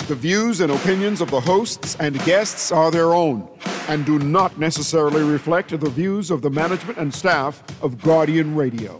The views and opinions of the hosts and guests are their own and do not necessarily reflect the views of the management and staff of Guardian Radio.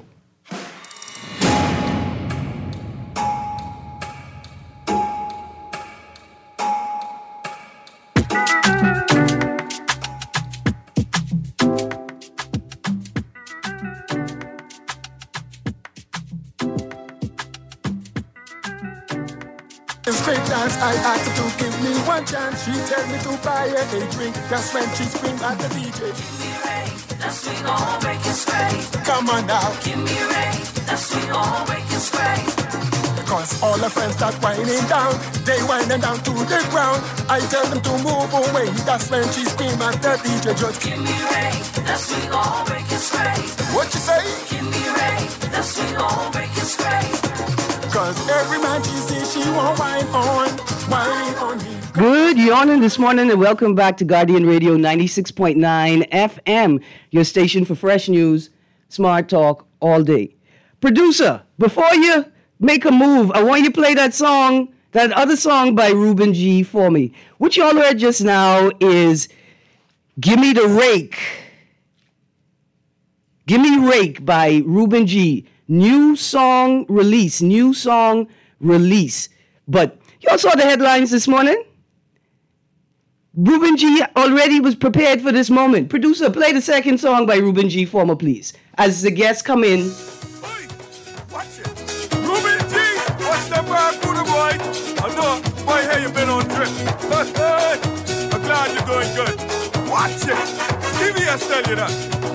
I asked her to give me one chance. She tell me to buy her a drink. That's when she screamed at the DJ. Give me rain, that sweet old break is straight. Come on now. Give me rain, that sweet old break is straight. Because all her friends start whining down. They whining down to the ground. I tell them to move away. That's when she screamed at the DJ. Just give me rain, that sweet old break is straight. What you say? Give me rain, that sweet old break is straight. Cause every man she sees, she won't whine on me. Good morning this morning and welcome back to Guardian Radio 96.9 FM, your station for fresh news, smart talk all day. Producer, before you make a move, I want you to play that song, that other song by Ruben G for me. What y'all heard just now is Give Me the Rake. Give Me Rake by Ruben G. New song release. But y'all saw the headlines this morning? Ruben G already was prepared for this moment. Producer, play the second song by Ruben G for me, please. As the guests come in. Hey, watch it. Ruben G, watch that barracuda, boy. I know, boy, hey, you been on trip. I'm glad you're doing good. Watch it. Stevie has tell you that.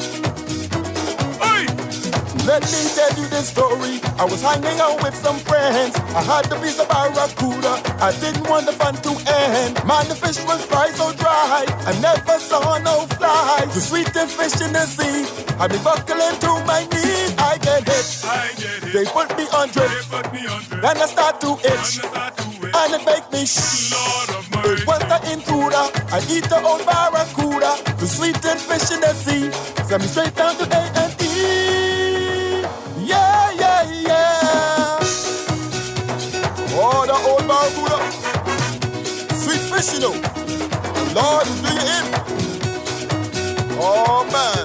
Let me tell you this story. I was hanging out with some friends. I had the piece of barracuda. I didn't want the fun to end. Man, the fish was fried so dry. I never saw no flies. The sweetest fish in the sea. I be buckling to my knees. I get hit. They put me on drip. Then I start to itch. And it make me shh. It was the intruder. I eat the old barracuda. The sweetest fish in the sea. Send me straight down to A&E. Yeah, yeah, yeah. Oh, the old barracuda. Sweet fish, you know. Lord, do you in? Oh, man.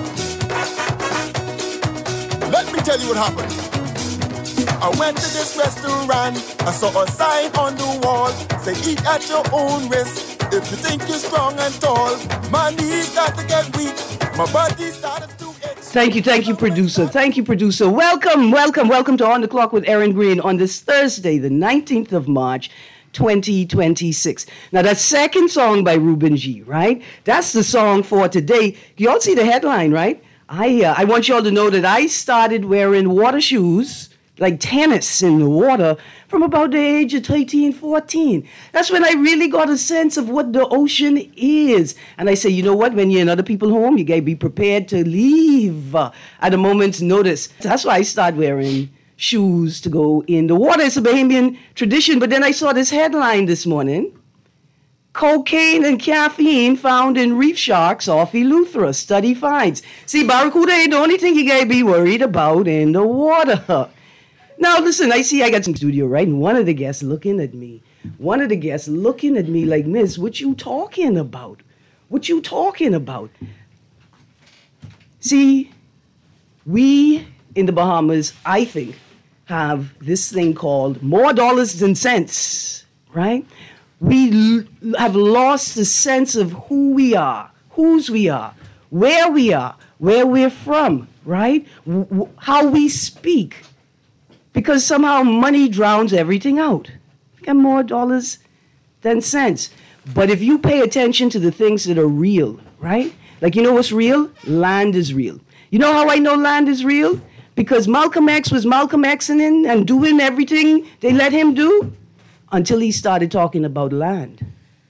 Let me tell you what happened. I went to this restaurant. I saw a sign on the wall. Say, eat at your own risk. If you think you're strong and tall. My knees start to get weak. My body started to itch. Thank you, producer. Thank you, producer. Welcome to On the Clock with Aaron Green on this Thursday, the 19th of March, 2026. Now, that second song by Ruben G, right? That's the song for today. You all see the headline, right? I want you all to know that I started wearing water shoes, like tennis in the water, from about the age of 13, 14. That's when I really got a sense of what the ocean is. And I say, you know what? When you're in other people's home, you got to be prepared to leave at a moment's notice. That's why I started wearing shoes to go in the water. It's a Bahamian tradition. But then I saw this headline this morning. Cocaine and caffeine found in reef sharks off Eleuthera. Study finds. See, barracuda ain't the only thing you got to be worried about in the water. Now, listen, I got some studio, right? And one of the guests looking at me like, Miss, what you talking about? See, we in the Bahamas, I think, have this thing called more dollars than cents, right? We have lost the sense of who we are, whose we are, where we're from, right? How we speak. Because somehow money drowns everything out. You got more dollars than cents. But if you pay attention to the things that are real, right? Like, you know what's real? Land is real. You know how I know land is real? Because Malcolm X was Malcolm Xing and doing everything they let him do until he started talking about land.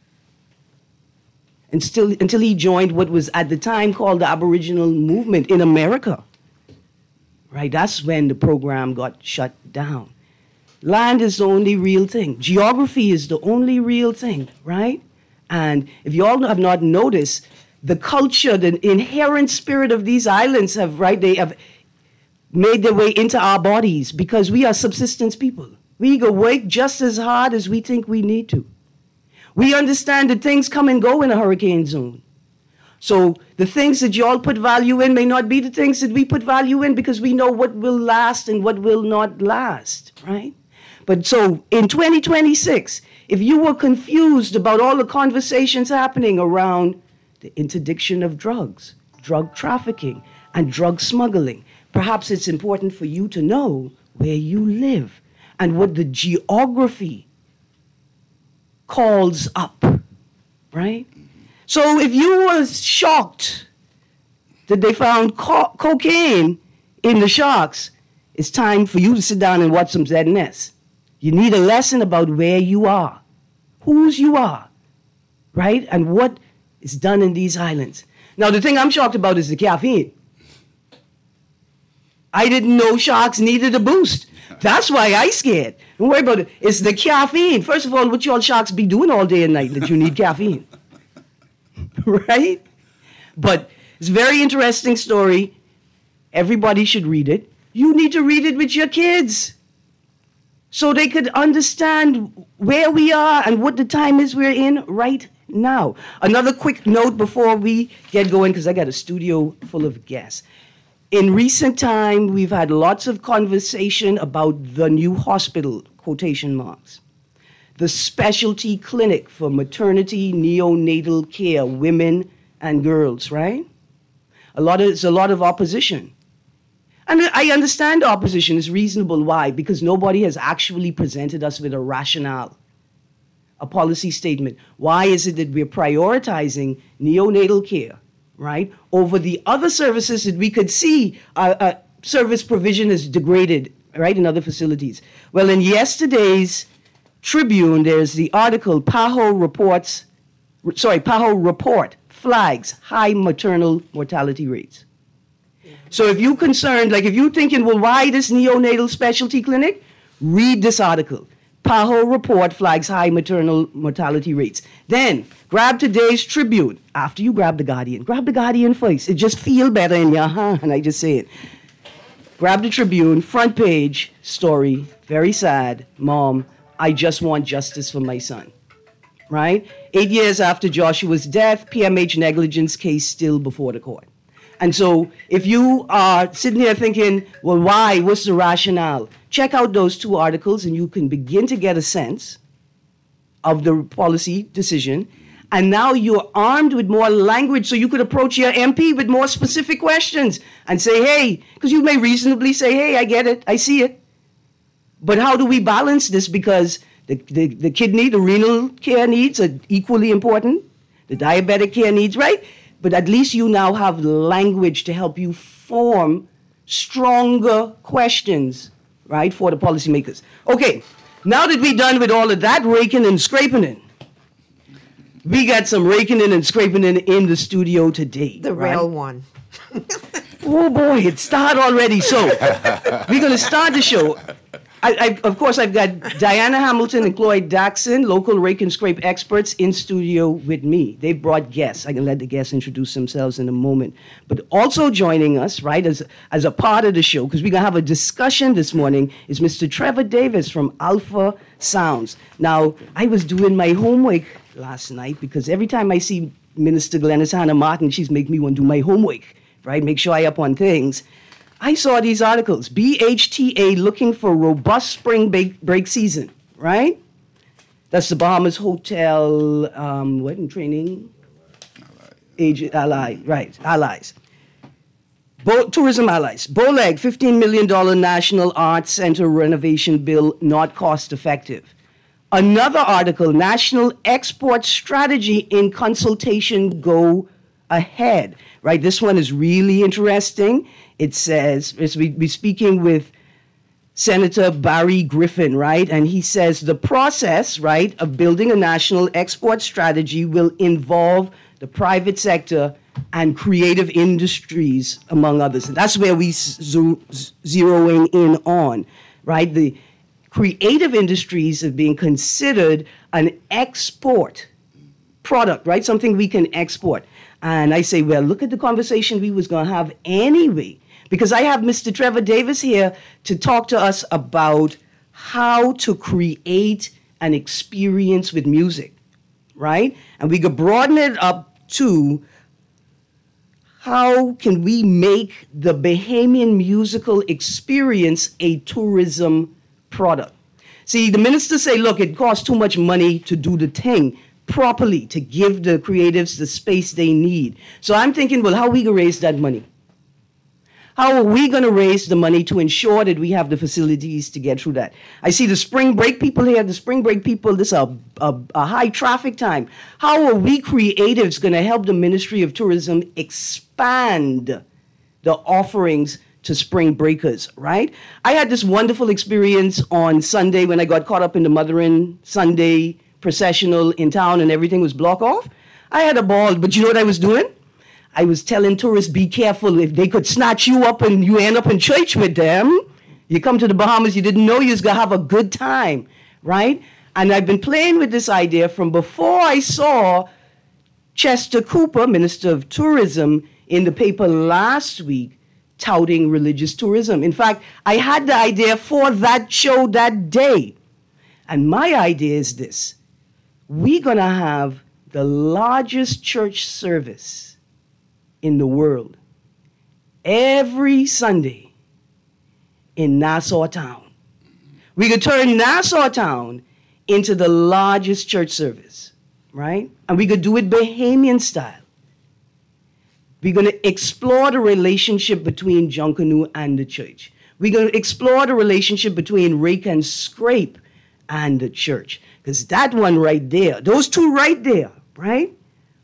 Until he joined what was at the time called the Aboriginal movement in America. Right, that's when the program got shut down. Land is the only real thing. Geography is the only real thing, right? And if you all have not noticed, the culture, the inherent spirit of these islands they have made their way into our bodies because we are subsistence people. We go work just as hard as we think we need to. We understand that things come and go in a hurricane zone. So the things that y'all put value in may not be the things that we put value in because we know what will last and what will not last, right? But so in 2026, if you were confused about all the conversations happening around the interdiction of drugs, drug trafficking, and drug smuggling, perhaps it's important for you to know where you live and what the geography calls up, right? So if you were shocked that they found cocaine in the sharks, it's time for you to sit down and watch some ZNS. You need a lesson about where you are, whose you are, right? And what is done in these islands. Now, the thing I'm shocked about is the caffeine. I didn't know sharks needed a boost. That's why I scared. Don't worry about it. It's the caffeine. First of all, what y'all sharks be doing all day and night that you need caffeine? Right? But it's a very interesting story. Everybody should read it. You need to read it with your kids so they could understand where we are and what the time is we're in right now. Another quick note before we get going, because I got a studio full of guests. In recent time, we've had lots of conversation about the new hospital, quotation marks. The specialty clinic for maternity, neonatal care, women and girls, right? There's a lot of opposition. And I understand the opposition is reasonable. Why? Because nobody has actually presented us with a rationale, a policy statement. Why is it that we're prioritizing neonatal care, right, over the other services that we could see service provision is degraded, right, in other facilities? Well, in yesterday's Tribune, there's the article, PAHO report flags high maternal mortality rates. So if you're concerned, like if you're thinking, well, why this neonatal specialty clinic? Read this article. PAHO report flags high maternal mortality rates. Then grab today's Tribune. After you grab the Guardian first. It just feel better in your hand, I just say it. Grab the Tribune, front page story, very sad. Mom, I just want justice for my son. Right? 8 years after Joshua's death, PMH negligence case still before the court. And so if you are sitting here thinking, well, why? What's the rationale? Check out those two articles and you can begin to get a sense of the policy decision. And now you're armed with more language so you could approach your MP with more specific questions and say, hey, because you may reasonably say, hey, I get it, I see it. But how do we balance this? Because the kidney, the renal care needs are equally important. The diabetic care needs, right? But at least you now have language to help you form stronger questions, right, for the policymakers. Okay, now that we're done with all of that raking and scraping in, we got some raking in and scraping in the studio today. The right? real one. Oh boy, it started already. So we're going to start the show. Of course, I've got Diana Hamilton and Cloyd Daxon, local rake and scrape experts, in studio with me. They brought guests. I can let the guests introduce themselves in a moment. But also joining us, right, as a part of the show, because we're going to have a discussion this morning, is Mr. Trevor Davis from Alpha Sounds. Now, I was doing my homework last night because every time I see Minister Glenys Hanna Martin, she's making me want to do my homework, right, make sure I up on things. I saw these articles, BHTA looking for robust spring break season, right? That's the Bahamas Hotel, training? Allies. Tourism Allies. BOLEG, $15 million National Arts Center renovation bill, not cost effective. Another article, National Export Strategy in Consultation, go ahead, right? This one is really interesting. It says, we're speaking with Senator Barry Griffin, right? And he says the process, right, of building a national export strategy will involve the private sector and creative industries, among others. And that's where we zeroing in on, right? The creative industries are being considered an export product, right? Something we can export. And I say, well, look at the conversation we was going to have anyway, because I have Mr. Trevor Davis here to talk to us about how to create an experience with music, right? And we could broaden it up to how can we make the Bahamian musical experience a tourism product? See, the ministers say, look, it costs too much money to do the thing properly, to give the creatives the space they need. So I'm thinking, well, how are we going to raise that money? How are we going to raise the money to ensure that we have the facilities to get through that? I see the spring break people here, the spring break people, this is a high traffic time. How are we creatives going to help the Ministry of Tourism expand the offerings to spring breakers, right? I had this wonderful experience on Sunday when I got caught up in the Mothering Sunday processional in town and everything was blocked off. I had a ball, but you know what I was doing? I was telling tourists, be careful. If they could snatch you up and you end up in church with them, you come to the Bahamas, you didn't know you was going to have a good time, right? And I've been playing with this idea from before I saw Chester Cooper, Minister of Tourism, in the paper last week touting religious tourism. In fact, I had the idea for that show that day. And my idea is this. We're going to have the largest church service in the world every Sunday in Nassau Town. We could turn Nassau Town into the largest church service, right? And we could do it Bahamian style. We're going to explore the relationship between Junkanoo and the church. We're going to explore the relationship between Rake and Scrape and the church. Because that one right there, those two right there, right?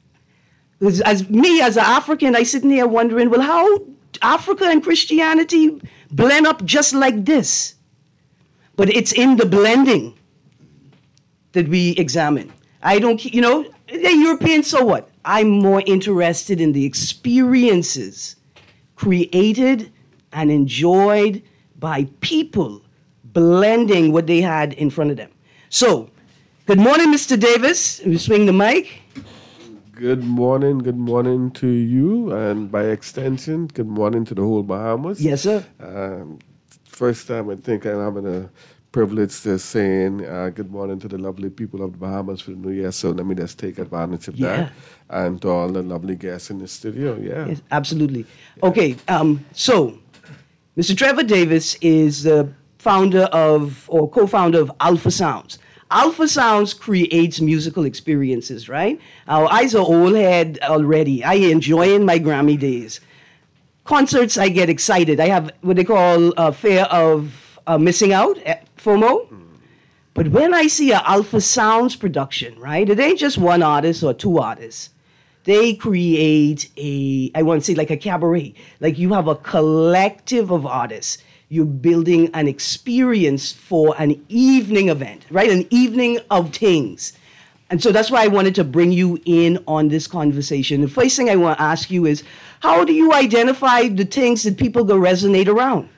As an African, I sitting here wondering, well, how Africa and Christianity blend up just like this? But it's in the blending that we examine. I don't, the Europeans, so what? I'm more interested in the experiences created and enjoyed by people blending what they had in front of them. So, good morning, Mr. Davis. You swing the mic. Good morning to you, and by extension, good morning to the whole Bahamas. Yes, sir. First time I think I'm having a privilege to saying good morning to the lovely people of the Bahamas for the New Year, so let me just take advantage of that. And to all the lovely guests in the studio, Yes, absolutely. Yeah. Okay, so Mr. Trevor Davis is the founder of, or co-founder of Alpha Sounds. Alpha Sounds creates musical experiences, right? Our eyes are old head already. I enjoying my Grammy days. Concerts, I get excited. I have what they call a fear of missing out, FOMO. But when I see an Alpha Sounds production, right, it ain't just one artist or two artists. They create I want to say like a cabaret. Like you have a collective of artists. You're building an experience for an evening event, right? An evening of things. And so that's why I wanted to bring you in on this conversation. The first thing I want to ask you is, how do you identify the things that people go resonate around?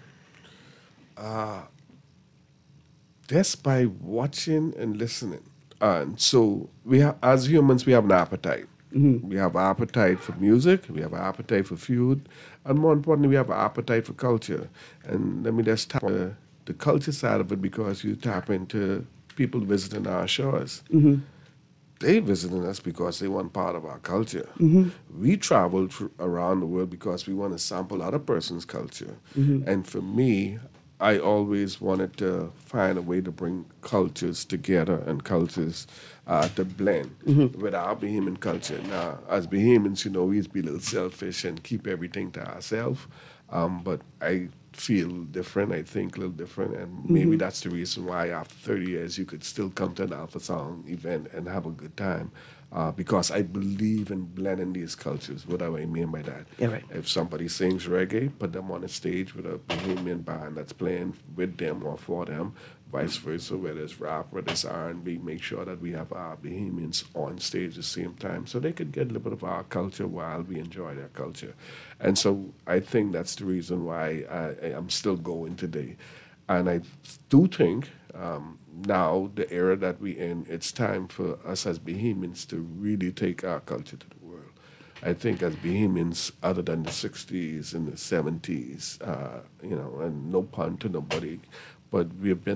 Just by watching and listening. And so we have, as humans, we have an appetite. Mm-hmm. We have appetite for music, we have appetite for food, and more importantly, we have an appetite for culture. And let me just tap the culture side of it, because you tap into people visiting our shores. Mm-hmm. They visiting us because they want part of our culture. Mm-hmm. We travel around the world because we want to sample other person's culture. Mm-hmm. And for me, I always wanted to find a way to bring cultures together and cultures to blend with our Bahamian culture. Now, as Bahamians, we used to be a little selfish and keep everything to ourselves. But I feel different, I think a little different, and maybe that's the reason why after 30 years you could still come to an Alpha Sound event and have a good time. Because I believe in blending these cultures. What do I mean by that? Yeah, right. If somebody sings reggae, put them on a stage with a Bahamian band that's playing with them or for them, vice versa, whether it's rap, whether it's R&B, make sure that we have our Bahamians on stage at the same time so they could get a little bit of our culture while we enjoy their culture. And so I think that's the reason why I am still going today. And I do think now, the era that we're in, it's time for us as Bahamians to really take our culture to the world. I think as Bahamians, other than the 60s and the 70s, and no pun to nobody, but we've been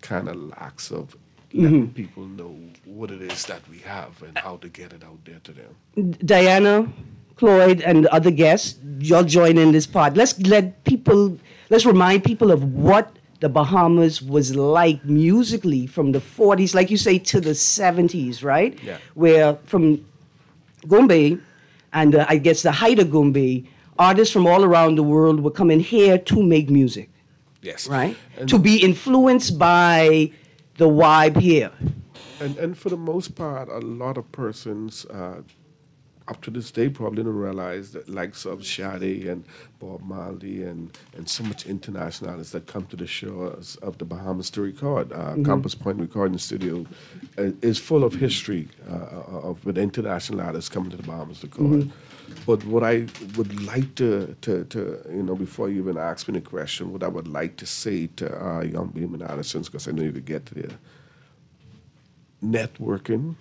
kind of lacks of letting people know what it is that we have and how to get it out there to them. Diana, Cloyd, and other guests, you'll join in this part. Let's remind people of what the Bahamas was like musically from the 40s, like you say, to the 70s, right? Yeah. Where from Gombe, and I guess the height of Gombe, artists from all around the world were coming here to make music, Yes. right? And, To be influenced by the vibe here. and for the most part, a lot of persons up to this day probably don't realize that likes of Sade and Bob Marley and so much international artists that come to the shores of the Bahamas to record. Compass Point Recording Studio is full of history with international artists coming to the Bahamas to record. But what I would like to before you even ask me the question, what I would like to say to our young Bahamian artisans, because I know you could get to there, networking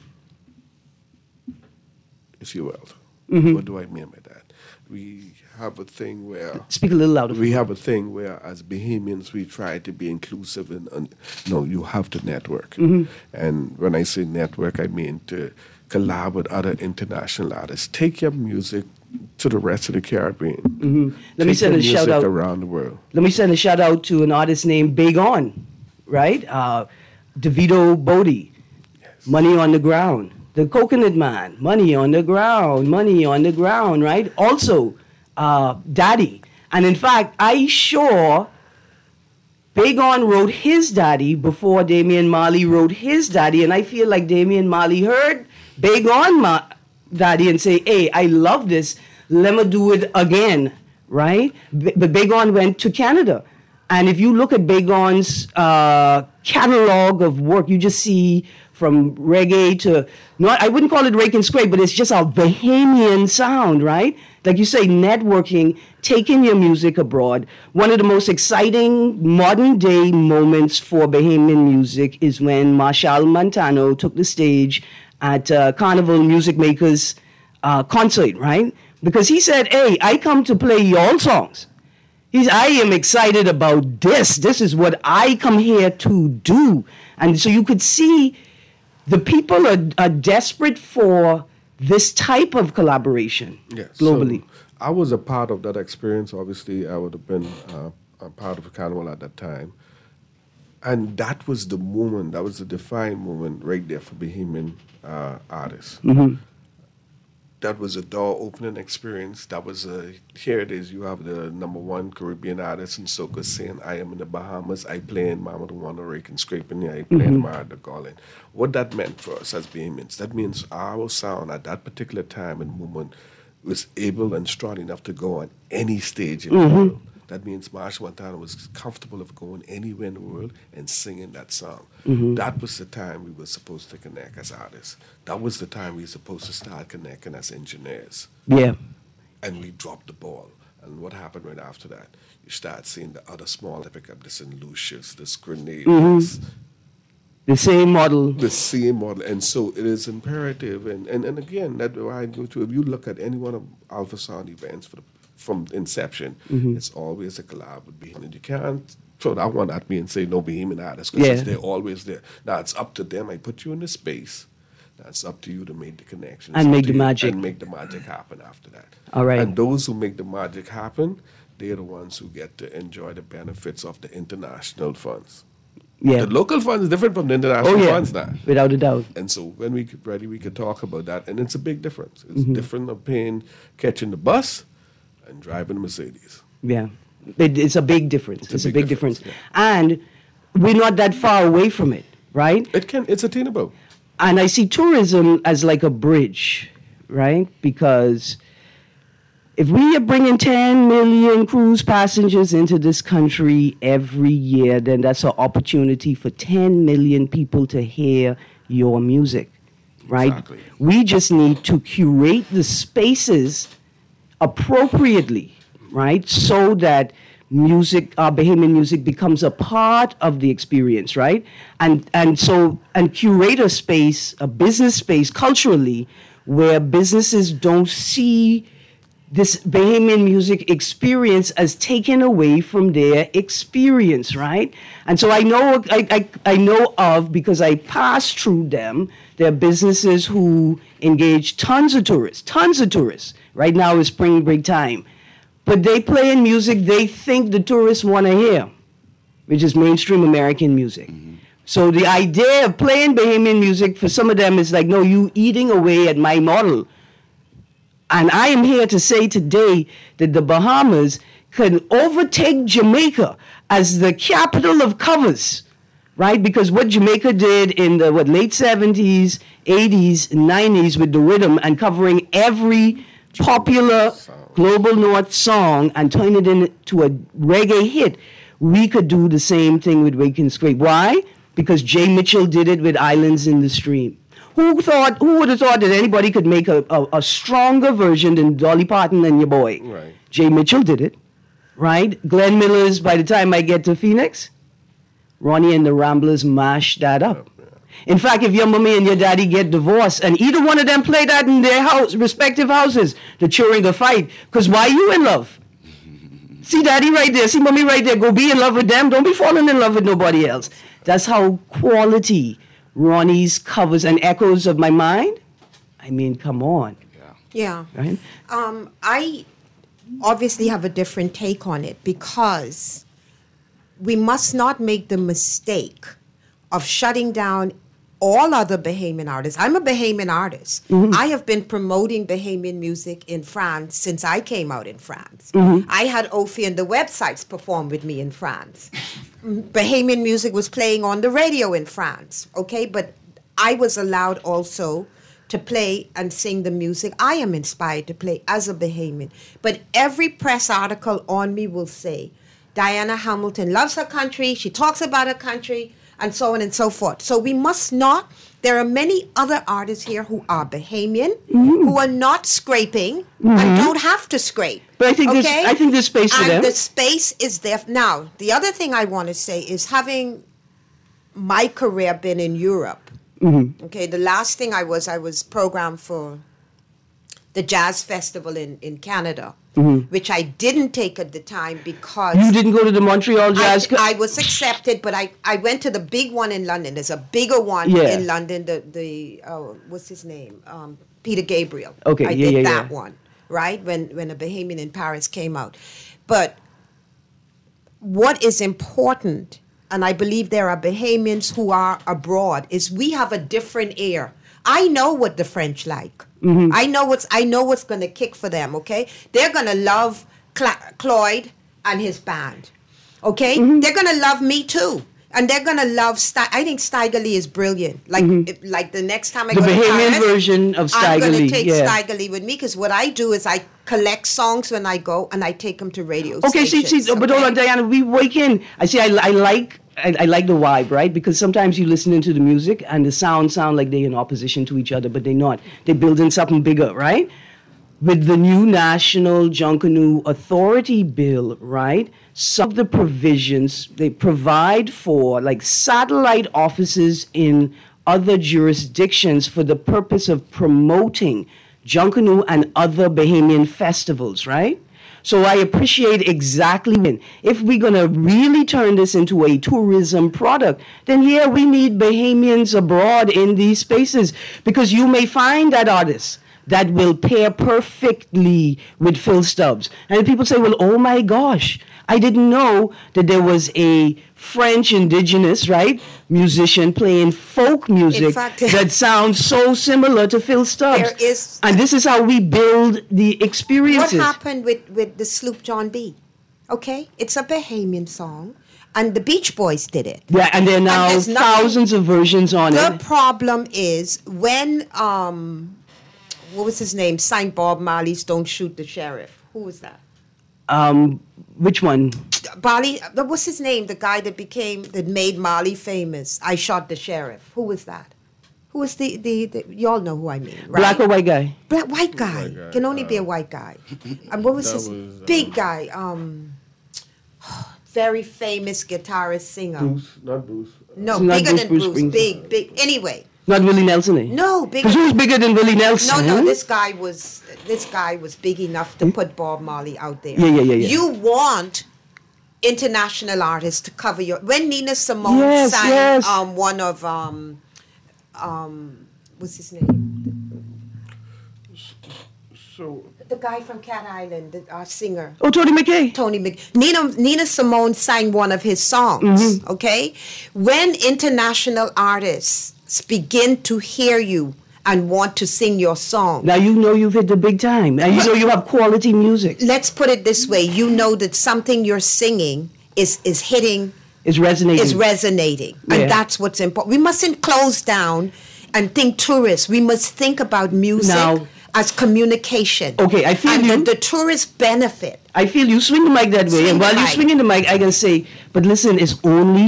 is your wealth. What do I mean by that? We have a thing where Speak a little louder. we have a thing where, as Bahamians, we try to be inclusive, and no, you have to network. And when I say network, I mean to collab with other international artists. Take your music to the rest of the Caribbean. Let me Take send your a shout music out. around the world. Let me send a shout out to an artist named Big On, right? DeVito Bodie, Money on the Ground. The Coconut Man, Money on the Ground, right? Also, Daddy. And in fact, I sure Big On wrote his Daddy before Damian Marley wrote his Daddy, and I feel like Damian Marley heard Big On Daddy and say, hey, I love this, let me do it again, right? But Big On went to Canada. And if you look at Big On's catalog of work, you just see from reggae to, I wouldn't call it rake and scrape, but it's just a Bahamian sound, right? Like you say, networking, taking your music abroad. One of the most exciting modern day moments for Bahamian music is when Marshall Montano took the stage at Carnival Music Makers concert, right? Because he said, hey, I come to play your songs. I am excited about this. This is what I come here to do. And so you could see the people are desperate for this type of collaboration globally. So I was a part of that experience. Obviously, I would have been a part of a carnival at that time. And that was the moment, that was the defining moment right there for Bahamian artists. That was a door-opening experience. That was here it is. You have the #1 Caribbean artist in soca saying, I am in the Bahamas. I play in Mama the Wanda, Rake and Scraping. I play in Mara the Garland. What that meant for us as Bahamians, that means our sound at that particular time and moment was able and strong enough to go on any stage in the world. That means Marshall Montano was comfortable of going anywhere in the world and singing that song. That was the time we were supposed to connect as artists. That was the time we were supposed to start connecting as engineers. Yeah. And we dropped the ball. And what happened right after that? You start seeing the other small pick up the St. Lucius, the Grenades. The same model. The same model. And so it is imperative. And again, that I go to, if you look at any one of Alpha Sound events from inception, it's always a collab with Bahamian. You can't throw that one at me and say no Bahamian artists, because they're always there. Now it's up to them. I put you in the space. Now it's up to you to make the connections. And make the magic. And make the magic happen after that. All right. And those who make the magic happen, they're the ones who get to enjoy the benefits of the international funds. Yeah. The local funds is different from the international funds now. Without a doubt. And so when we get ready, we could talk about that. And it's a big difference. It's different of catching the bus and driving a Mercedes. Yeah. It's a big difference. It's a big difference. Yeah. And we're not that far away from it, right? It's attainable. And I see tourism as like a bridge, right? Because if we are bringing 10 million cruise passengers into this country every year, then that's an opportunity for 10 million people to hear your music, right? Exactly. We just need to curate the spaces appropriately, right? So that music, Bahamian music, becomes a part of the experience, right? And curate a space, a business space culturally, where businesses don't see this Bahamian music experience as taken away from their experience, right? And so I know of, because I passed through them, there are businesses who engage tons of tourists. Right now is spring break time. But they play in music they think the tourists want to hear, which is mainstream American music. So the idea of playing Bahamian music for some of them is like, no, you eating away at my model. And I am here to say today that the Bahamas can overtake Jamaica as the capital of covers, right? Because what Jamaica did in the late 70s, 80s, and 90s with the rhythm and covering every popular Global North song and turn it into a reggae hit, we could do the same thing with Wake and Scrape. Why? Because Jay Mitchell did it with Islands in the Stream. Who would have thought that anybody could make a stronger version than Dolly Parton and your boy? Right. Jay Mitchell did it, right? Glenn Miller's By the Time I Get to Phoenix, Ronnie and the Ramblers mashed that up. In fact, if your mommy and your daddy get divorced and either one of them play that in their respective houses, they're cheering a fight. Because why you in love? See daddy right there, see mommy right there, go be in love with them. Don't be falling in love with nobody else. That's how quality Ronnie's covers and Echoes of My Mind. I mean, come on. Yeah. Right? I obviously have a different take on it because we must not make the mistake of shutting down all other Bahamian artists. I'm a Bahamian artist. I have been promoting Bahamian music in France since I came out in France. I had Ophi and the websites perform with me in France. Bahamian music was playing on the radio in France, okay? But I was allowed also to play and sing the music I am inspired to play as a Bahamian. But every press article on me will say, Diana Hamilton loves her country, she talks about her country, and so on and so forth. So we must not, there are many other artists here who are Bahamian, who are not scraping and don't have to scrape. But I think there's space for them. And the space is there. Now, the other thing I want to say is having my career been in Europe. Okay, the last thing I was programmed for the Jazz Festival in Canada, which I didn't take at the time because... You didn't go to the Montreal Jazz... I was accepted, but I went to the big one in London. There's a bigger one in London, what's his name? Peter Gabriel. Okay, I did that one, right, when A Bahamian in Paris came out. But what is important, and I believe there are Bahamians who are abroad, is we have a different air. I know what the French like. I know what's going to kick for them, okay? They're going to love Cloyd and his band, okay? They're going to love me too. And they're going to love... I think Steiger Lee is brilliant. Like the next time I go to Paris... The Bahamian version of Steiger Lee. I'm going to take Steiger Lee with me because what I do is I collect songs when I go and I take them to radio stations. But hold on, Diana, we wake in. I like the vibe, right? Because sometimes you listen into the music and the sound like they're in opposition to each other, but they're not. They're building something bigger, right? With the new National Junkanoo Authority Bill, right? Some of the provisions they provide for, like satellite offices in other jurisdictions for the purpose of promoting Junkanoo and other Bahamian festivals, right? So I appreciate exactly when. If we're going to really turn this into a tourism product, then we need Bahamians abroad in these spaces because you may find that artist that will pair perfectly with Phil Stubbs. And people say, well, oh my gosh, I didn't know that there was a French indigenous, right, musician playing folk music that sounds so similar to Phil Stubbs. And this is how we build the experiences. What happened with the Sloop John B? Okay, it's a Bahamian song. And the Beach Boys did it. Yeah, and there are now thousands of versions on it. The problem is when, what was his name? Signed Bob Marley's Don't Shoot the Sheriff. Who was that? Which one? Marley, what's his name? The guy that made Marley famous. I Shot the Sheriff. Who was that? Who was the you all know who I mean, right? Black or white guy? White guy. Can only be a white guy. And what was his big guy? Very famous guitarist, singer. Bruce, not Bruce. No, bigger than Bruce. Big. Anyway, Not Willie Nelson, eh? No, big. Because who's bigger than Willie Nelson? No, huh? this guy was big enough to put Bob Marley out there. Yeah. You want international artists to cover your. When Nina Simone Yes, sang yes. one of what's his name? So The guy from Cat Island, our singer. Oh, Tony McKay. Nina Simone sang one of his songs. Okay, when international artists begin to hear you and want to sing your song, Now you know you've hit the big time. And you know you have quality music. let's put it this way: you know that something you're singing is hitting, It's resonating. is resonating, Yeah. and that's what's important. We mustn't close down and think tourists. We must think about music Now- as communication. Okay, I feel and you. the tourists benefit. I feel you swing the mic that way, Swing and the while you're mic. swinging the mic, I can say, but listen, it's only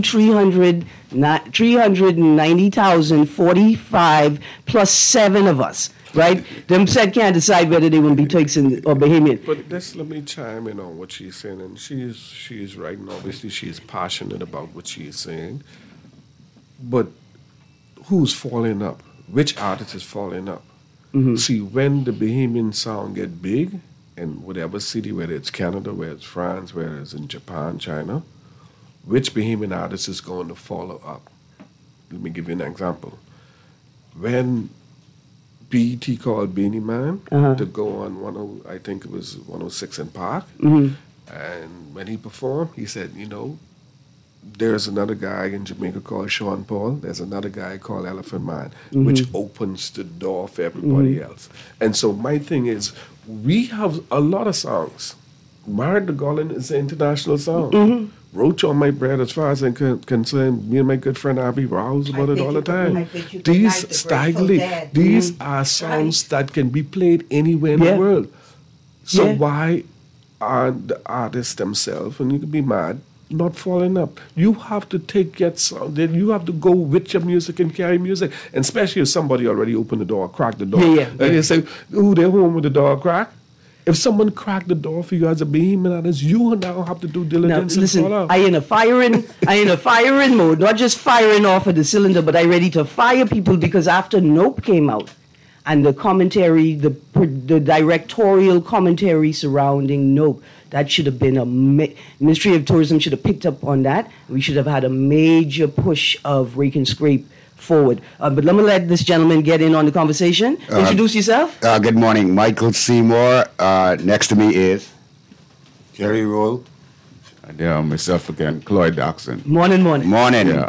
390,045 plus 7 of us, right? Them said can't decide whether they want to be Turks or Bahamian. But let me chime in on what she's saying, and she is right, and obviously she is passionate about what she is saying. But who's falling up? Which artist is falling up? See, when the Bahamian sound get big, in whatever city, whether it's Canada, whether it's France, whether it's in Japan, China, which Bahamian artist is going to follow up? Let me give you an example. When BET called Beanie Man to go on I think it was 106 in Park, and when he performed, he said, there's another guy in Jamaica called Sean Paul. There's another guy called Elephant Man, which opens the door for everybody else. And so my thing is, we have a lot of songs. Married to Garland is an international song. Roach on My Bread, as far as I'm concerned, me and my good friend Abby Rouse about it all the time. These these are songs that can be played anywhere in the world. So why are the artists themselves, and you can be mad, not falling up? You have to then you have to go with your music and carry music, and especially if somebody already opened the door, cracked the door. And you say, ooh, they're home with the door cracked. If someone cracked the door for you as a Bahamian artist, you now have to do Now, diligence listen, and follow. I in a firing mode, not just firing off of the cylinder, but I ready to fire people because after Nope came out, and the commentary, the directorial commentary surrounding Nope, that should have been Ministry of Tourism should have picked up on that. We should have had a major push of Rake and Scrape forward. But let me let this gentleman get in on the conversation. Introduce yourself. Good morning, Michael Seymour. Next to me is Jerry Roll. And myself again, Cloyd Doxson. Morning. Morning. Yeah,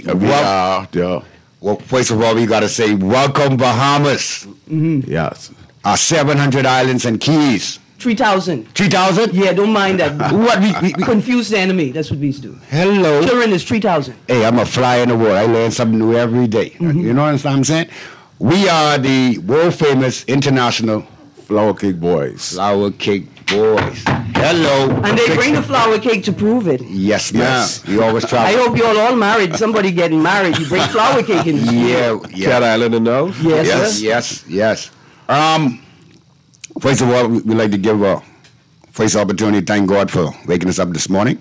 Well, first of all, we got to say welcome, Bahamas. Yes. Our 700 islands and keys. 3,000. 3,000? Yeah, don't mind that. What We confuse the enemy. That's what we used to do. Hello. Children is 3,000. Hey, I'm a fly in the world. I learn something new every day. You know what I'm saying? We are the world famous international Flower Cake Boys. Flower Cake Boys. Hello. And they bring the flower cake to prove it. Yes, ma'am. Yes. We always try. I hope you're all married. Somebody getting married. You bring flower cake in. Yeah. Cat Island and those? Yes. First of all, we'd like to give a first opportunity to thank God for waking us up this morning.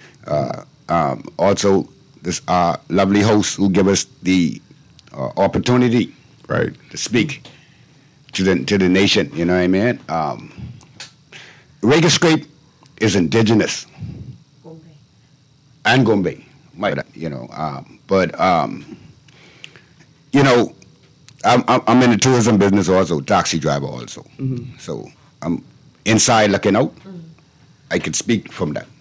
Also, this lovely host who gave us the opportunity, right, to speak to the nation. You know what I mean? Rake and Scrape is indigenous. And Gombe, I'm in the tourism business also, taxi driver also. So I'm inside looking out. I could speak from that.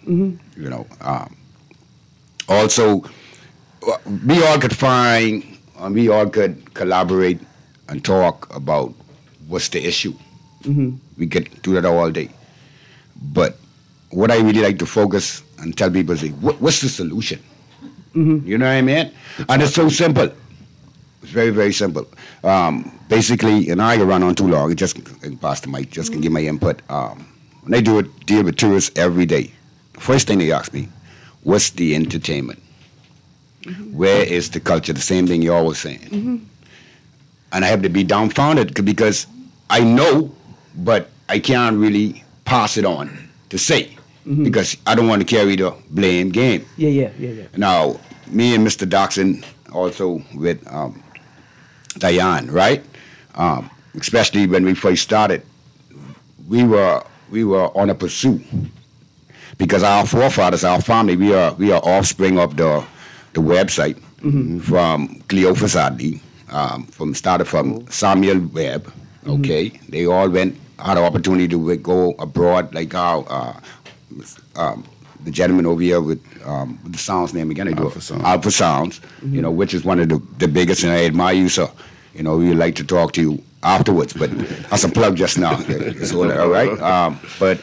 Also, we all could find, we all could collaborate and talk about what's the issue. We could do that all day. But what I really like to focus and tell people is, what's the solution? You know what I mean? And it's so simple. It's very, very simple. Basically, and I can run on too long, just can pass the mic, just can give my input. When I deal with tourists every day, the first thing they ask me, what's the entertainment? Where is the culture? The same thing you're always saying. And I have to be dumbfounded because I know, but I can't really pass it on to say because I don't want to carry the blame game. Yeah. Now, me and Mr. Doxson, also with Diane, right? Especially when we first started, we were on a pursuit because our forefathers, our family, we are offspring of the website from Cleophas Adley, started from Samuel Webb. Okay, they all had an opportunity to go abroad, like our the gentleman over here with the sounds name again. Alpha Sounds, which is one of the biggest, and I admire you, so we would like to talk to you afterwards, but that's a plug just now. It's all right.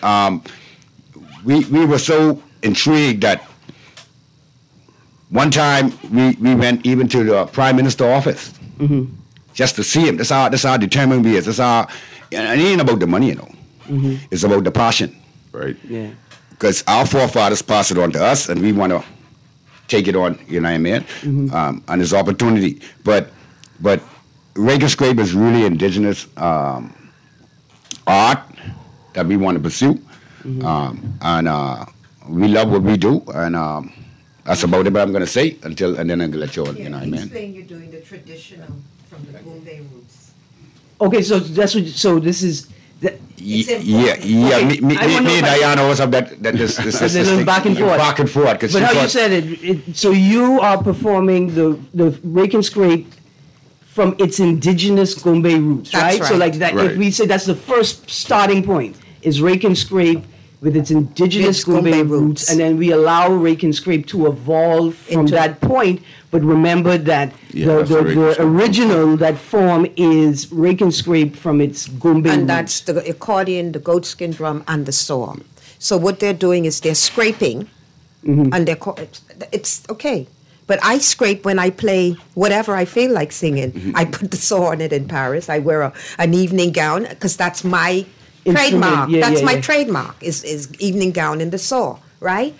We were so intrigued that one time we went even to the Prime Minister's office just to see him. That's how determined we is. And it ain't about the money, It's about the passion. Right. Yeah. Because our forefathers passed it on to us, and we want to take it on, you know what I mean? And there's opportunity. But Rake and Scrape is really indigenous art that we want to pursue. And we love what we do, and that's about it. But I'm going to say and then I'm going to let you on, you know what I mean? Explain you're doing the traditional from the Goombay roots. Okay, so this is. Me and Diana always have that this back and forth. Back and forth. But how you said it, so you are performing the Rake and Scrape from its indigenous Goombay roots, right? So like that, if we say that's the first starting point, is Rake and Scrape with its indigenous Goombay roots, and then we allow Rake and Scrape to evolve from that point. But remember that the original, that form is Rake and Scrape from its Goombay roots. And that's the accordion, the goatskin drum, and the saw. So what they're doing is they're scraping, and it's okay. But I scrape when I play whatever I feel like singing. I put the saw on it in Paris. I wear an evening gown because that's my trademark. That's my trademark is evening gown and the saw, right?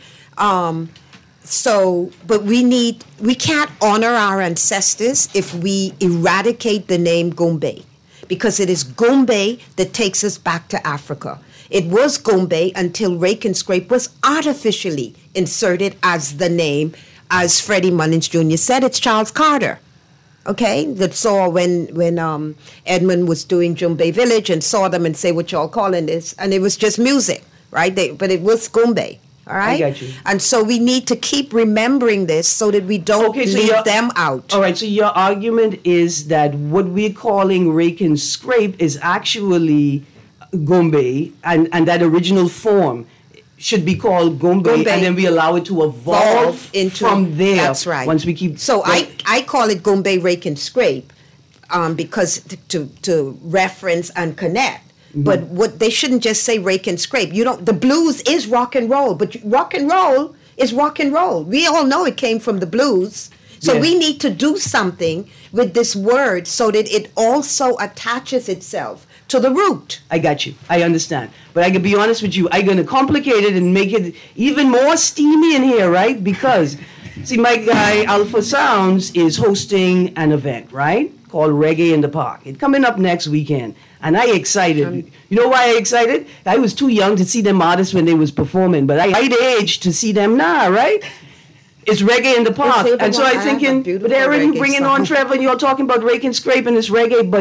But we can't honor our ancestors if we eradicate the name Goombay, because it is Goombay that takes us back to Africa. It was Goombay until Rake and Scrape was artificially inserted as the name. As Freddie Mullins Jr. said, it's Charles Carter. Okay, that saw when Edmund was doing Jumbay Village and saw them and say, what y'all calling this? And it was just music, right? But it was Goombay, all right? I got you. And so we need to keep remembering this so that we don't leave them out. All right, so your argument is that what we're calling Rake and Scrape is actually Goombay, and that original form should be called Goombay, and then we allow it to evolve into from there. That's right. Once we keep. So I call it Goombay Rake and Scrape, because to reference and connect. But what they shouldn't just say Rake and Scrape. The blues is rock and roll, but rock and roll is rock and roll. We all know it came from the blues. So we need to do something with this word so that it also attaches itself to the root. I got you. I understand. But I can be honest with you, I'm going to complicate it and make it even more steamy in here, right? Because, see, my guy, Alpha Sounds, is hosting an event, right? Called Reggae in the Park. It's coming up next weekend. And I excited. You know why I excited? I was too young to see them artists when they was performing, but I the age to see them now, right? It's Reggae in the Park. And so I'm thinking, but Aaron, you bringing on Trevor, and you're talking about Rake and Scrape and this reggae,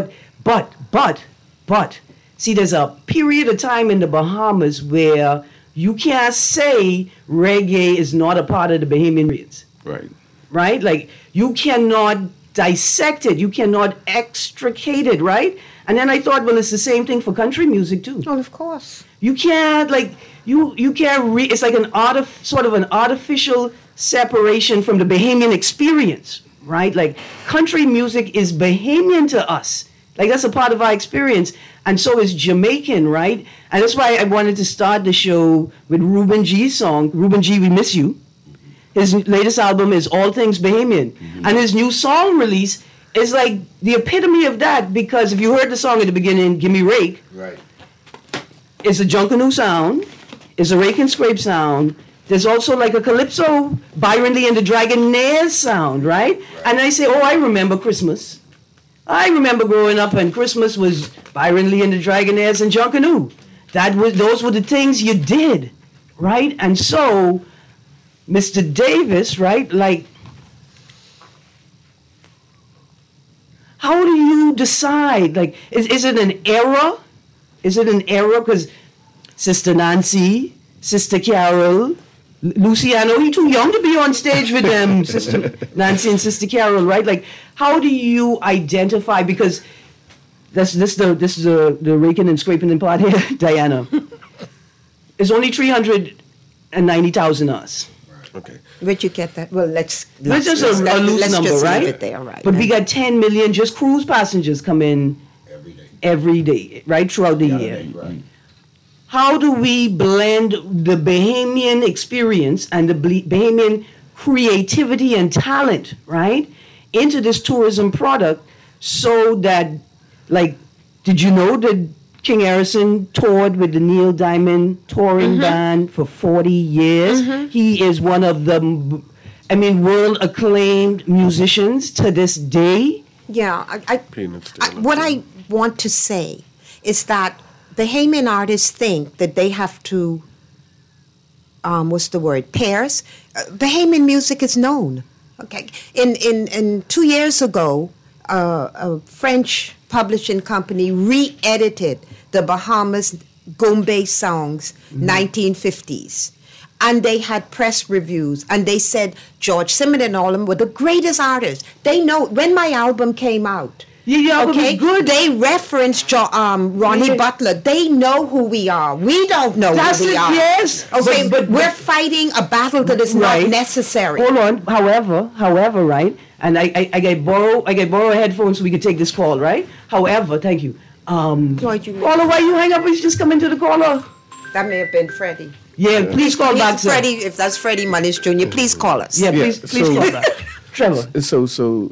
but, see, there's a period of time in the Bahamas where you can't say reggae is not a part of the Bahamian roots. Right. Right? Like, you cannot dissect it. You cannot extricate it, right? And then I thought, well, it's the same thing for country music, too. Oh, of course. You can't, like, you can't it's like sort of an artificial separation from the Bahamian experience, right? Like, country music is Bahamian to us. Like, that's a part of our experience. And so is Jamaican, right? And that's why I wanted to start the show with Ruben G's song, Ruben G, We Miss You. His latest album is All Things Bahamian. And his new song release is like the epitome of that, because if you heard the song at the beginning, Give Me Rake, right, it's a Junkanoo sound, it's a Rake and Scrape sound. There's also like a Calypso, Byron Lee and the Dragonaires sound, right? And I say, oh, I remember Christmas. I remember growing up and Christmas was Byron Lee and the Dragonaires and Junkanoo. Those were the things you did, right? And so, Mr. Davis, right, like, how do you decide? Like, is it an era? Is it an era? Because Sister Nancy, Sister Carol, Luciano, he too young to be on stage with them, Sister Nancy and Sister Carol, right? Like, how do you identify? Because this is the raking and scraping and part here, Diana. There's only 390,000 us. Okay. Where'd you get that? Well, let's just a loose let's number, just right? leave it there, right? But we got 10 million just cruise passengers come in every day, right, throughout the year. Right. How do we blend the Bahamian experience and the Bahamian creativity and talent, right, into this tourism product so that, like, did you know that King Harrison toured with the Neil Diamond touring band for 40 years? He is one of the, world acclaimed musicians to this day. Yeah, Peanuts, what I want to say is that Bahamian artists think that they have to, pairs. Bahamian music is known. Okay, in 2 years ago, a French publishing company re-edited the Bahamas Gombe songs, 1950s. And they had press reviews, and they said George Simmons and all of them were the greatest artists. They know, when my album came out, Okay, good. they referenced Ronnie Butler. They know who we are. We don't know That's who we it, are. yes. Okay, But we're fighting a battle that is Right. not necessary. Hold on. However, right? And I get borrow headphones so we could take this call, right? However, thank you. Lloyd, Caller, why you hang up? He's just come into the caller. that may have been Freddie. Yeah, please call back, sir. Freddie, if that's Freddie Munnis Jr., please call us. Yeah, Yeah, please so- call back. Trevor. So,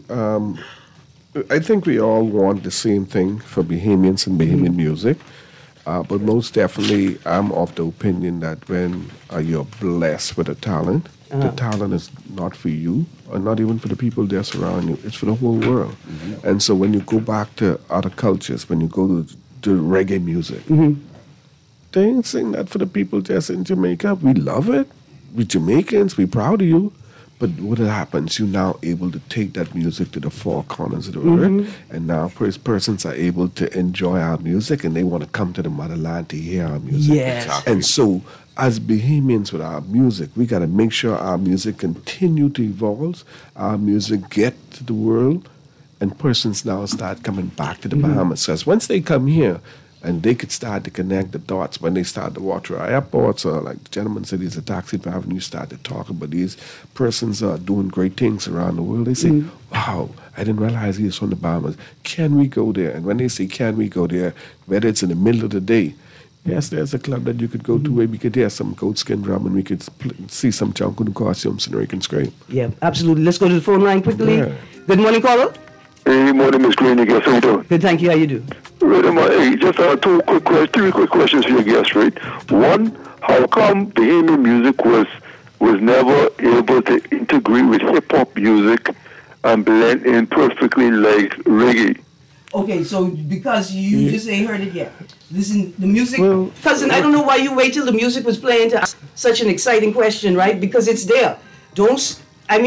I think we all want the same thing for Bahamians and Bahamian music, but most definitely, I'm of the opinion that when you're blessed with a talent, the talent is not for you, or not even for the people that surround you. It's for the whole world. And so, when you go back to other cultures, when you go to reggae music, they ain't sing that for the people just in Jamaica. We love it. We Jamaicans, we proud of you. But what happens, you're now able to take that music to the four corners of the earth, and now persons are able to enjoy our music, and they want to come to the motherland to hear our music. Yes. Exactly. And so, as Bahamians with our music, we got to make sure our music continue to evolve, our music get to the world, and persons now start coming back to the Bahamas. Because once they come here, and they could start to connect the dots when they start to walk through our airports, or like the gentleman said, he's a taxi driver, and you start to talk about these persons are doing great things around the world. They say, wow, I didn't realize he was from the Bahamas. Can we go there? And when they say, can we go there, whether it's in the middle of the day, yes, there's a club that you could go to where we could hear some goat skin drum and we could see some Chankudu costumes and Rican scrape. Yeah, absolutely. Let's go to the phone line quickly. Yeah. Good morning, caller. Hey, morning, Miss Green, your guest. How you doing? Good, thank you. How you do? Hey, just three quick questions for your guest, right? One, how come Bahamian music was never able to integrate with hip-hop music and blend in perfectly like reggae? Okay, so because you just ain't heard it yet. Listen, the music, Well, cousin, I don't know why you wait till the music was playing to ask such an exciting question, right? Because it's there. I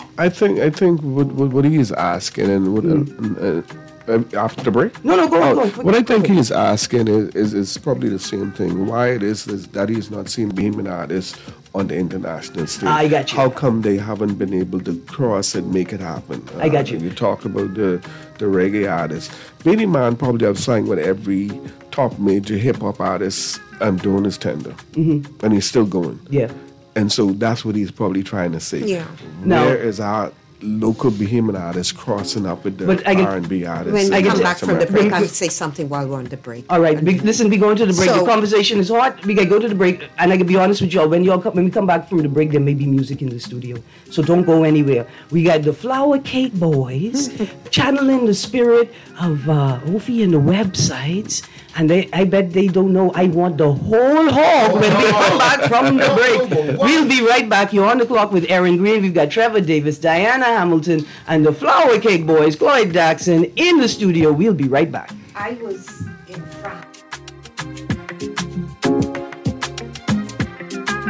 think what he is asking, and what, after the break? No, go on. What I think he's asking is probably the same thing. Why it is that he's not seeing Bahamian artists on the international stage. I got you. How come they haven't been able to cross and make it happen? I got you. You talk about the reggae artists. Beenie Man probably have signed with every top major hip hop artist doing his tender, and he's still going. Yeah. And so that's what he's probably trying to say. Yeah. Now- Where is our local Bahamian artists crossing up with the But I get- R&B artists? When we I get come to- back from the break, I would say something while we're on the break. All right, listen, we going to the break. So- The conversation is hot. We gotta go to the break, and I can be honest with y'all. When we come back from the break, there may be music in the studio, so don't go anywhere. We got the Flower Cake Boys channeling the spirit of Ophi and the websites, and I bet they don't know I want the whole hog when we come back from the break. We'll be right back. You're on the clock with Aaron Green. We've got Trevor Davis, Diana Hamilton, and the Flower Cake Boys, Clyde Daxon, in the studio. We'll be right back. I was in France.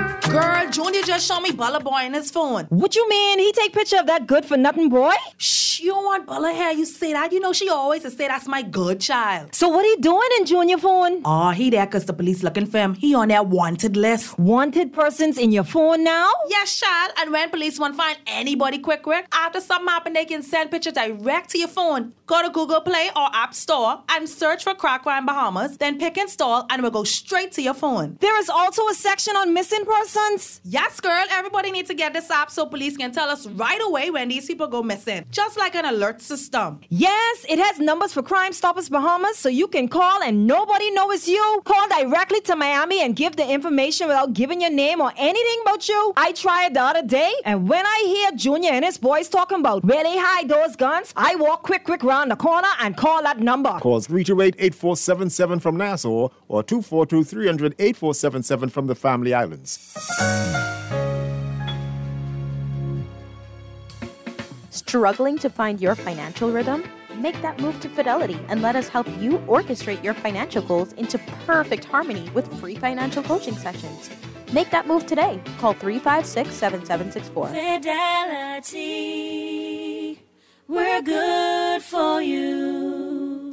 Girl, Junior just showed me Bella Boy on his phone. What you mean? He take picture of that good for nothing boy? Shh. Shh, you don't want Bulla hair, you say that. You know she always say that's my good child. So what he doing in Junior phone? Oh, he there because the police looking for him. He on their wanted list. Wanted persons in your phone now? Yes, child. And when police want to find anybody quick, after something happen, they can send pictures direct to your phone. Go to Google Play or App Store and search for Crack Crime Bahamas, then pick install and it will go straight to your phone. There is also a section on missing persons. Yes, girl. Everybody needs to get this app so police can tell us right away when these people go missing. Just like an alert system. Yes, it has numbers for Crime Stoppers Bahamas, so you can call and nobody knows it's you. Call directly to Miami and give the information without giving your name or anything about you. I tried the other day, and when I hear Junior and his boys talking about where they hide those guns, I walk quick round the corner and call that number. Call 328-8477 from Nassau or 242-300-8477 from the Family Islands. Struggling to find your financial rhythm? Make that move to Fidelity and let us help you orchestrate your financial goals into perfect harmony with free financial coaching sessions. Make that move today. Call 356-7764. Fidelity, we're good for you.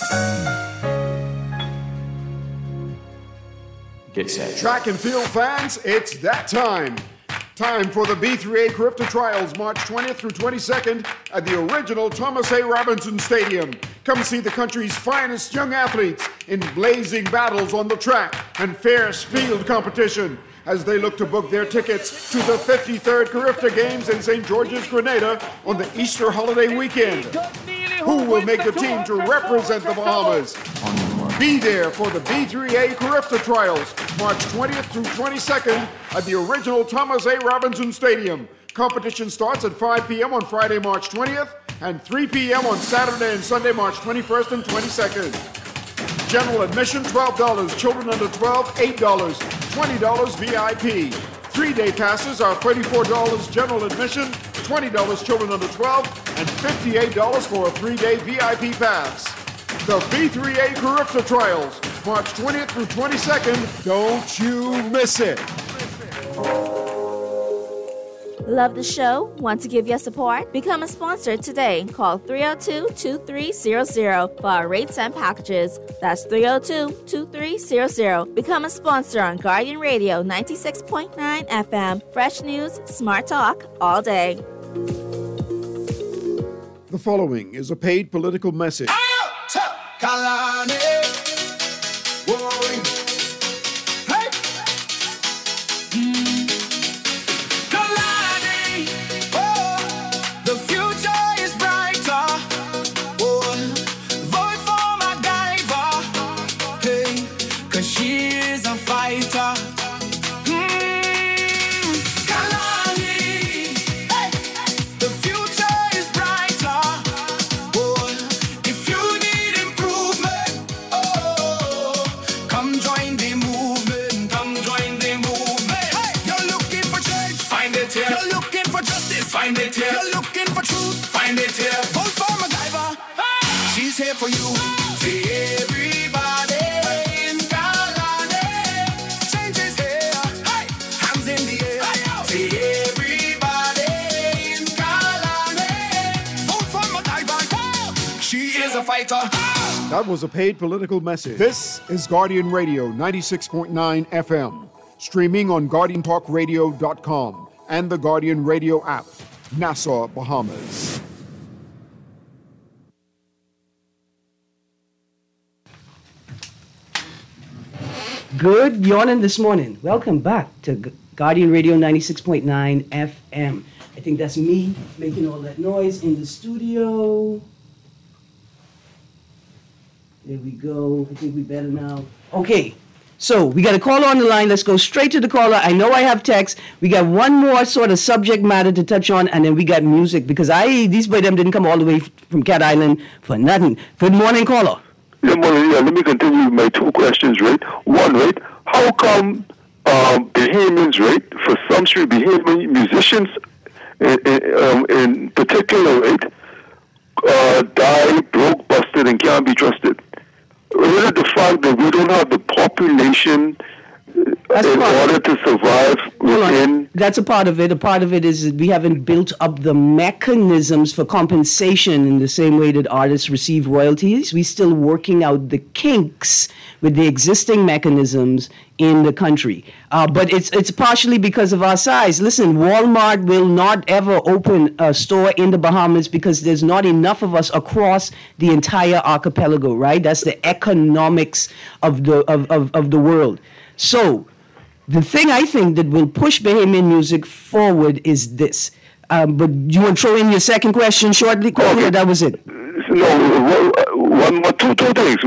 Get set. Track and field fans, it's that time. Time for the B3A Carifta Trials, March 20th through 22nd at the original Thomas A. Robinson Stadium. Come see the country's finest young athletes in blazing battles on the track and fierce field competition as they look to book their tickets to the 53rd Carifta Games in St. George's, Grenada on the Easter holiday weekend. Who will make the team to represent the Bahamas? Be there for the B3A Carifta Trials, March 20th through 22nd at the original Thomas A. Robinson Stadium. Competition starts at 5 p.m. on Friday, March 20th and 3 p.m. on Saturday and Sunday, March 21st and 22nd. General admission, $12. Children under 12, $8. $20 VIP. 3-day passes are $34 general admission, $20 children under 12, and $58 for a 3-day VIP pass. The B3A Carifta Trials, March 20th through 22nd. Don't you miss it. Love the show? Want to give your support? Become a sponsor today. Call 302-2300 for our rates and packages. That's 302-2300. Become a sponsor on Guardian Radio 96.9 FM. Fresh news, smart talk, all day. The following is a paid political message. Kalani, Warring. Hey! Kalani, oh, the future is brighter. Oh, vote for MacGyver. Hey, 'cause she is a fighter. Kalani, hey, the future is brighter. Oh, if you need improvement, oh, come join the movement. Come join the movement. Hey, you're looking for change, find it here. You're looking for justice, find it here. You're looking for truth, find it here. Vote for MacGyver. She's here for you. See everybody in Kalani. Change is here. Hey, hands in the air. See everybody in Kalani. Vote for MacGyver. She is a fighter. That was a paid political message. This is Guardian Radio 96.9 FM, streaming on GuardianTalkRadio.com and the Guardian Radio app, Nassau, Bahamas. Good yawning this morning. Welcome back to Guardian Radio 96.9 FM. I think that's me making all that noise in the studio. There we go. I think we better now. Okay, so we got a caller on the line. Let's go straight to the caller. I know I have text. We got one more sort of subject matter to touch on, and then we got music because these boy them didn't come all the way from Cat Island for nothing. Good morning, caller. Yeah, let me continue with my two questions, right? One, right? How come Bahamians, right, for some street Bahamian musicians in particular, right, die, broke, busted, and can't be trusted? Really the fact that we don't have the population in order to survive within. That's a part of it. A part of it is that we haven't built up the mechanisms for compensation in the same way that artists receive royalties. We're still working out the kinks with the existing mechanisms in the country. But it's partially because of our size. Listen, Walmart will not ever open a store in the Bahamas because there's not enough of us across the entire archipelago, right? That's the economics of the world. So the thing I think that will push Bahamian music forward is this. But you want to throw in your second question shortly, Corey, or that was it? No, one more, two things.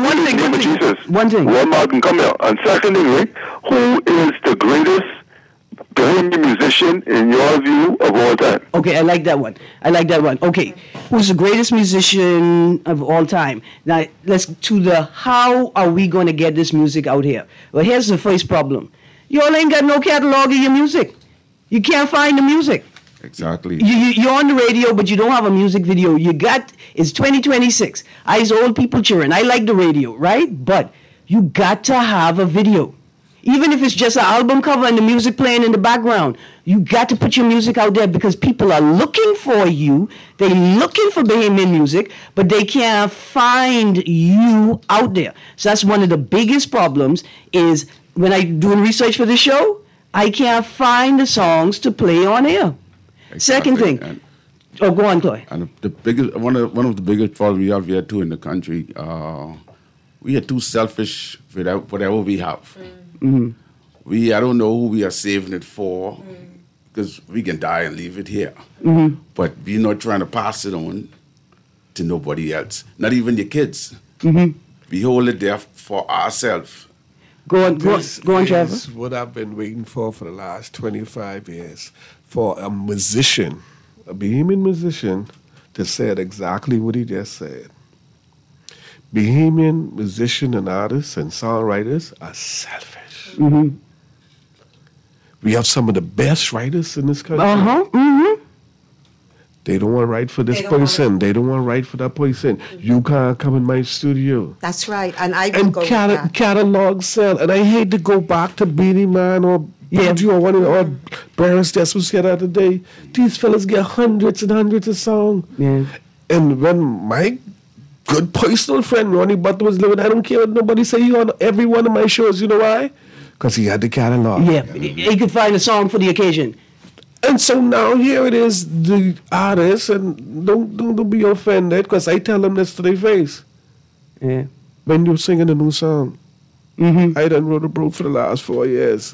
One thing. Walmart can come here. And secondly, who is the greatest Bahamian musician in your view of all time? Okay, I like that one. Okay, who's the greatest musician of all time? Now, let's to the how are we going to get this music out here? Well, here's the first problem. Y'all ain't got no catalog of your music. You can't find the music. Exactly. You're on the radio, but you don't have a music video. It's 2026. I's old people cheering. I like the radio, right? But you got to have a video. Even if it's just an album cover and the music playing in the background, you got to put your music out there because people are looking for you. They're looking for Bahamian music, but they can't find you out there. So that's one of the biggest problems is when I'm doing research for the show, I can't find the songs to play on air. Exactly. Second thing. Go on, Chloe. And the biggest one of the biggest problems we have here too in the country, we are too selfish with whatever we have. Mm-hmm. I don't know who we are saving it for, because we can die and leave it here. Mm-hmm. But we're not trying to pass it on to nobody else, not even your kids. Mm-hmm. We hold it there for ourselves. Go on, Trevor. This is what I've been waiting for the last 25 years, for a musician, a Bahamian musician, to say exactly what he just said. Bahamian musicians and artists and songwriters are selfish. Mm-hmm. We have some of the best writers in this country. Mm-hmm. They don't want to write for this person. They don't want to write for that person. You can't come in my studio. That's right. And I will go with that. Catalog sell. And I hate to go back to Beanie Man or Buju or one of or Brandon Stess was here the other day. These fellas get hundreds and hundreds of songs. Yeah. And when my good personal friend Ronnie Butler was living, I don't care what nobody say, he on every one of my shows. You know why? Because he had the catalog. Yeah, he could find a song for the occasion. And so now here it is, the artists, and don't be offended, because I tell them this to their face. Yeah. When you're singing a new song, I done wrote a brew for the last 4 years.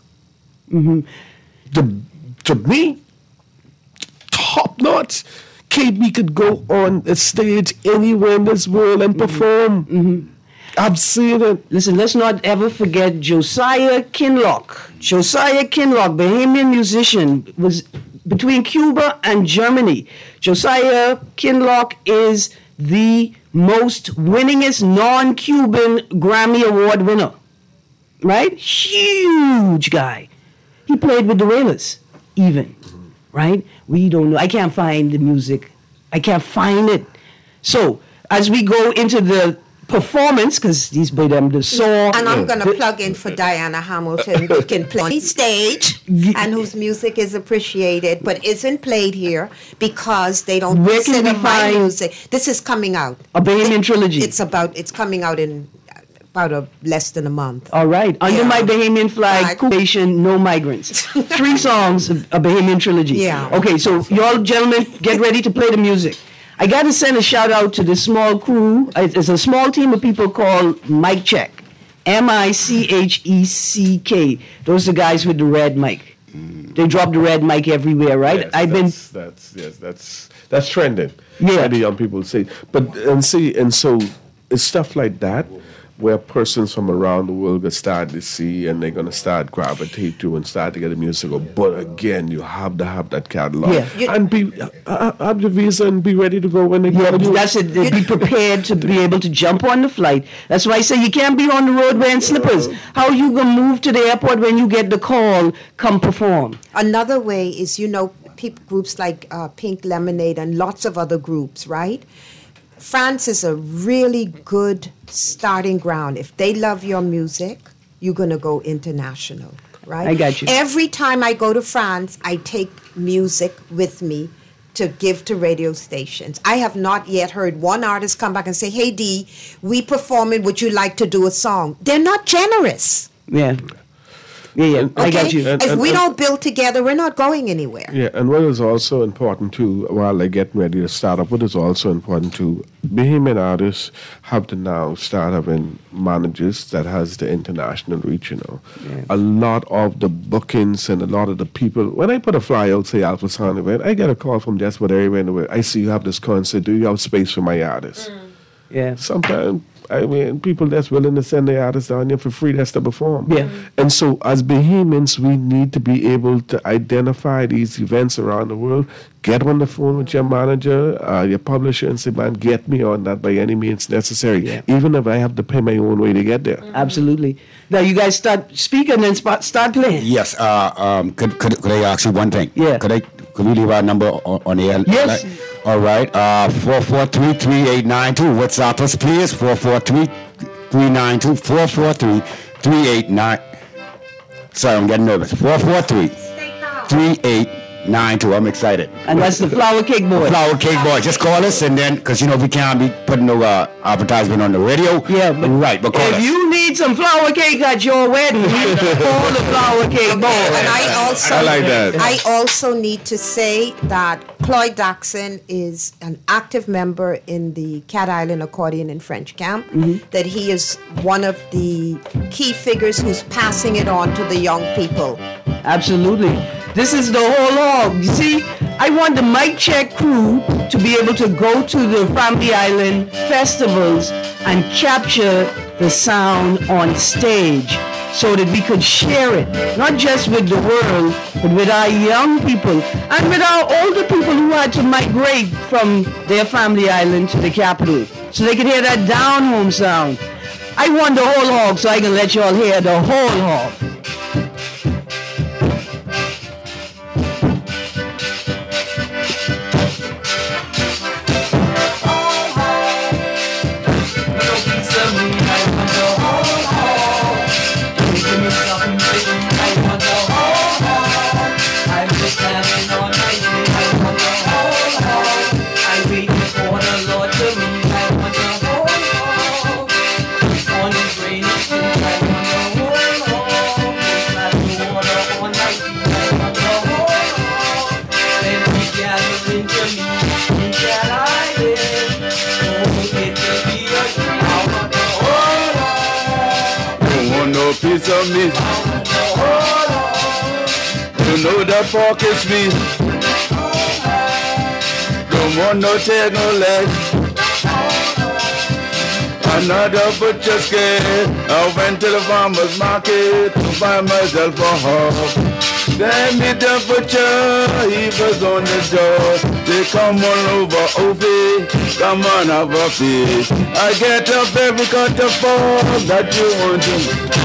To me, top notch. KB could go on a stage anywhere in this world and perform. I've seen it. Listen, let's not ever forget Josiah Kinloch. Josiah Kinloch, Bahamian musician, was between Cuba and Germany. Josiah Kinloch is the most winningest non-Cuban Grammy Award winner. Right? Huge guy. He played with the Wailers, even. Right? We don't know. I can't find the music. I can't find it. So, as we go into the performance, because these by them the song. And I'm going to plug in for Diana Hamilton, who can play on stage and whose music is appreciated, but isn't played here because they don't consider my music. This is coming out. A Bahamian trilogy. It's coming out in about less than a month. All right. Under my Bahamian flag, Nation, No Migrants. 3 songs, a Bahamian trilogy. Yeah. Okay, so y'all gentlemen, get ready to play the music. I got to send a shout out to this small crew. It's a small team of people called Mic Check. MICHECK. Those are the guys with the red mic. They drop the red mic everywhere, right? Yes, that's trending. Yeah. The young people say. And so it's stuff like that where persons from around the world will start to see, and they're going to start gravitate to and start to get the music. But again, you have to have that catalog. Yeah. And have the visa and be ready to go when they get you. That's it. Be prepared to be able to jump on the flight. That's why I say you can't be on the road wearing slippers. How are you going to move to the airport when you get the call, come perform? Another way is, groups like Pink Lemonade and lots of other groups, right? France is a really good starting ground. If they love your music, you're going to go international, right? I got you. Every time I go to France, I take music with me to give to radio stations. I have not yet heard one artist come back and say, hey, Dee, we performing, would you like to do a song? They're not generous. Yeah. Yeah, I got you. If we don't build together, we're not going anywhere. Yeah, and what is also important too, while they get ready to start up, what is also important too, Bahamian artists have to now start having managers that has the international reach, you know. Yeah. A lot of the bookings and a lot of the people, when I put a flyer out, say Alpha Sound event, I get a call from just about everywhere in the world. I see you have this concert, do you have space for my artists? Yeah. Sometimes, I mean, people that's willing to send their artists down here for free, that's to perform. Yeah. And so, as Bahamians, we need to be able to identify these events around the world, get on the phone with your manager, your publisher, and say, man, get me on that by any means necessary, even if I have to pay my own way to get there. Absolutely. Now, you guys start speaking and then start playing. Yes. Could I ask you one thing? Yeah. Could we leave our number on the air? Yes. All right. 443-3892. WhatsApp us, please. 443-392. 443-389. Sorry, I'm getting nervous. 443-3892. I'm excited. And that's the Flower Cake Boy. Flower Cake Boy. Just call us, and then, because, you know, we can't be putting no advertisement on the radio. Yeah, but but call if us. you need some flower cake at your wedding, call the Flower Cake Boy. And I like that. I also need to say that Cloyd Daxon is an active member in the Cat Island Accordion and French Camp, that he is one of the key figures who's passing it on to the young people. Absolutely. This is the whole hog. You see, I want the Mic Check crew to be able to go to the Family Island festivals and capture the sound on stage so that we could share it, not just with the world, but with our young people and with our older people who had to migrate from their Family Island to the capital so they could hear that down-home sound. I want the whole hog so I can let y'all hear the whole hog. Piece of meat. You know that pork is sweet. Don't want no tail, no leg. Another butcher scared. I went to the farmer's market to buy myself a hog. Then meet the butcher, he was on the door. They come on over, Opie, come on, have a fish. I get up every cut of pork that you want to.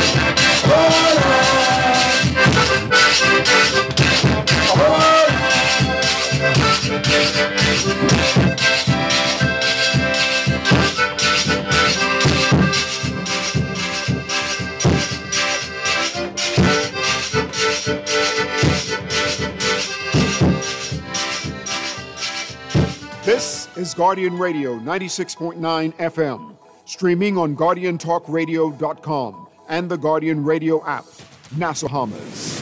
This is Guardian Radio 96.9 FM, streaming on GuardianTalkRadio.com and the Guardian Radio app, Nassau, Bahamas.